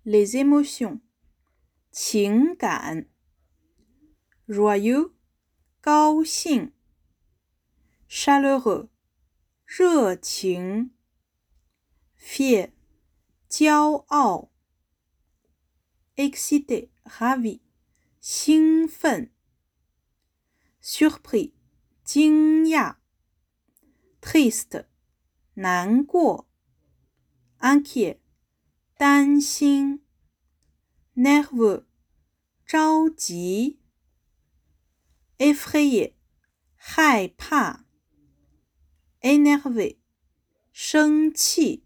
les émotions 情感 joyeux 高兴 chaleureux 热情 fier 骄傲 excité ravi 兴奋 surpris 惊讶 triste 难过 inquiet 担心 nerveux 着急 effrayé 害怕 énervé 生气